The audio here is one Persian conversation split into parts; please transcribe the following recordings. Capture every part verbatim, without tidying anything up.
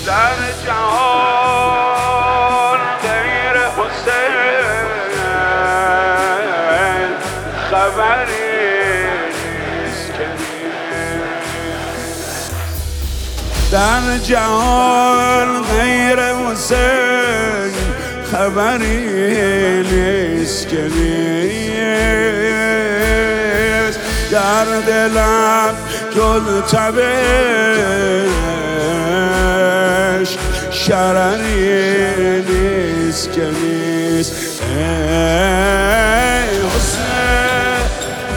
در جهان غیر حسین خبری نیست که در جهان غیر حسین خبری نیست که نیست در دلم جز تبش شرری نیست که نیست ای حسین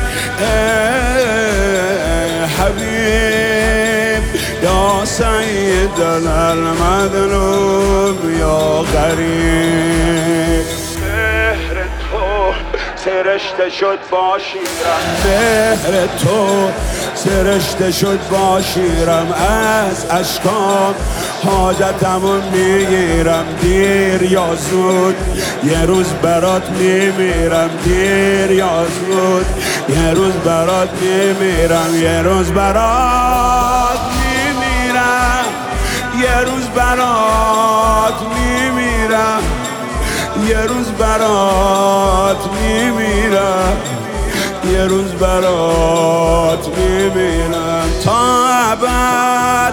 ای حبیب یا سیدنا المظلوم یا غریب مهر تو سرشته شد با شیرم مهر تو سرشته شد با شیرم از اشکام حاجتمو میگیرم دیر یا زود یه روز برات میمیرم دیر یا زود یه روز برات میمیرم یه روز برات میمیرم یه روز برات میمیرم یه روز برات میمیرم یه روز برات میمیرم تا ابد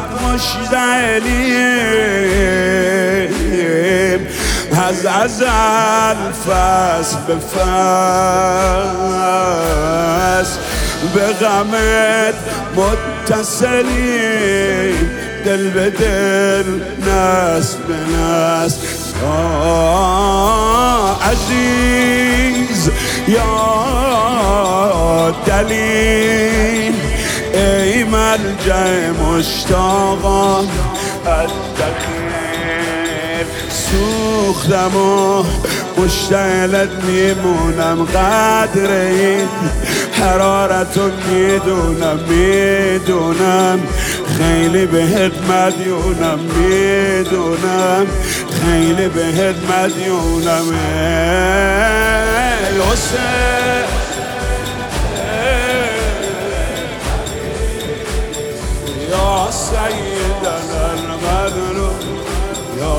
مشتعلیم از ازل فصل به فصل به غمت متصلیم دل به دل نسل به نسل یا عزیز یا دلیل ای ملجأ مشتاقان از دخیل سوختم و مشتعلت میمونم قدر این حرارتو میدونم میدونم خیلی بهت مدیونم میدونم خیلی بهت مدیونم ای حسین یا سیدنا المظلوم یا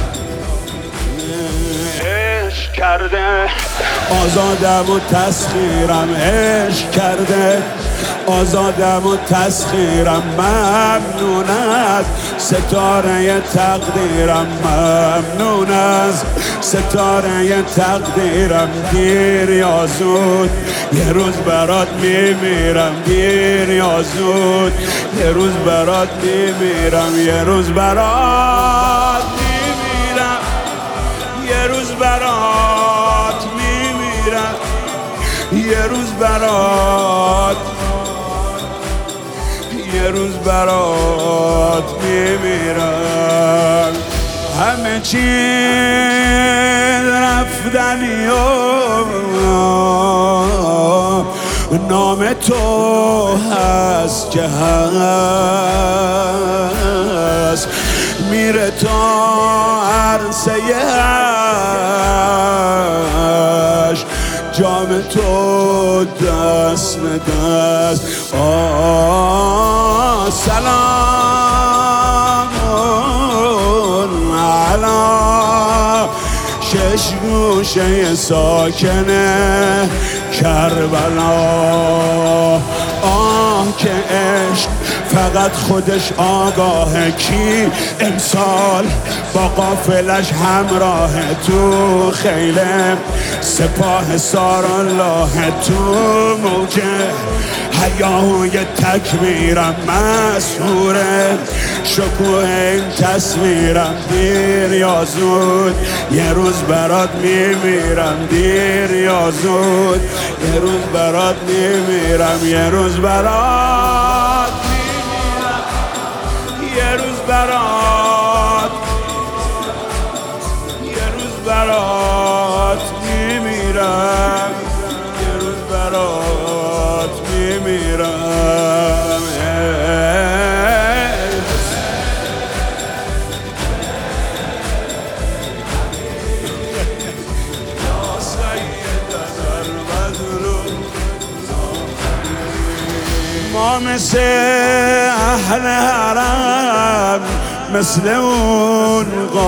عشق کرده آزادم و تسخیرم عشق کرده آزادم و تسخیرم ممنون از ستاره تقدیرم ممنون از ستاره تقدیرم دیر یا زود یه روز برات میمیرم دیر یا زود یه روز برات میمیرم یه روز برات میمیرم یه روز برات میمیرم یه روز برات یه روز برات میمیرم همه چیز رفتنی و نام تو هست که هست میره تا عرصه هشت جام تو دست به دست آه سلام علی شش گوشه ساکنه کربلا آه که عشق فقط خودش آگاهه کی امسال با قافلش همراه تو خیله سپاه سارالله تو موجه حیاهوی تکبیرم مسحوره شکوه این تصویرم دیر یا زود یه روز برات میمیرم دیر یا زود یه روز برات میمیرم یه روز برات میمیرم یه روز برات یه روز برات میمیرم یه روز برات میمیرم ما مثل اهل حرم مثل اون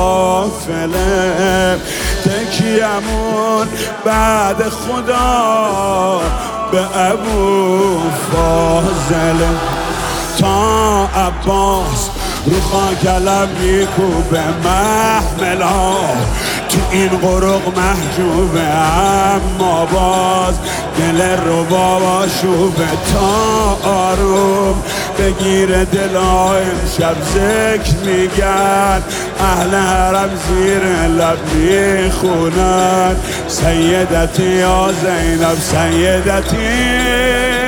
قافله تکیمون بعد خدا به ابو فاضله تا عباس رو خاکلم میکوبه محملا تو این قرق محجوبه اما باز دل رو بابا شوبه تا آروم بگیره دلا امشب ذکر میگن اهل حرم زیر لب میخونن سیدتی یا زینب سیدتی